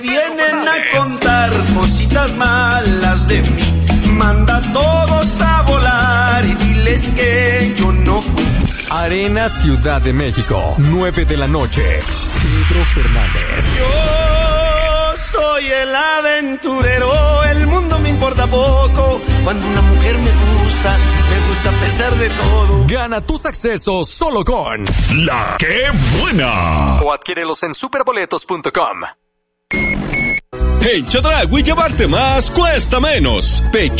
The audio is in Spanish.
Vienen a contar cositas malas de mí. Manda a todos a volar y diles que yo no fui. Arena Ciudad de México, 9 de la noche. Pedro Fernández. Yo soy el aventurero, el mundo me importa poco. Cuando una mujer me gusta a pesar de todo. Gana tus accesos solo con La ¡Qué Buena! O adquiérelos en superboletos.com. En Chedraui llevarte más cuesta menos.